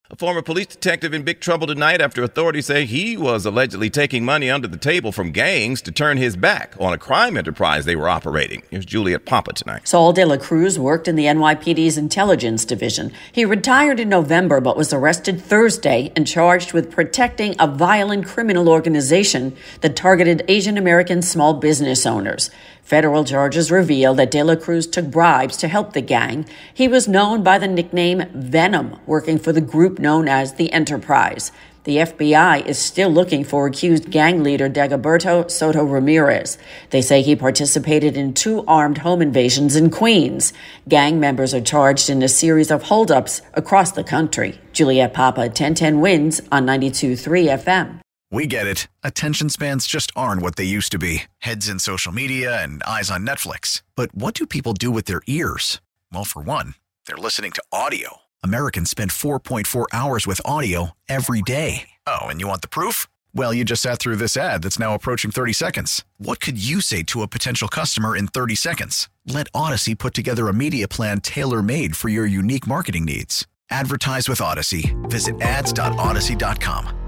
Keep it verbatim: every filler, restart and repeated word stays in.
A former police detective in big trouble tonight after authorities say he was allegedly taking money under the table from gangs to turn his back on a crime enterprise they were operating. Here's Juliet Papa tonight. Saul De La Cruz worked in the N Y P D's intelligence division. He retired in November but was arrested Thursday and charged with protecting a violent criminal organization that targeted Asian American small business owners. Federal charges reveal that De La Cruz took bribes to help the gang. He was known by the nickname Venom, working for the group known as the Enterprise. The F B I is still looking for accused gang leader Dagoberto Soto Ramirez. They say he participated in two armed home invasions in Queens. Gang members are charged in a series of holdups across the country. Juliet Papa, ten ten Wins on ninety-two point three F M. We get it. Attention spans just aren't what they used to be. Heads in social media and eyes on Netflix. But what do people do with their ears? Well, for one, they're listening to audio. Americans spend four point four hours with audio every day. Oh, and you want the proof? Well, you just sat through this ad that's now approaching thirty seconds. What could you say to a potential customer in thirty seconds? Let Odyssey put together a media plan tailor-made for your unique marketing needs. Advertise with Odyssey. Visit ads dot odyssey dot com.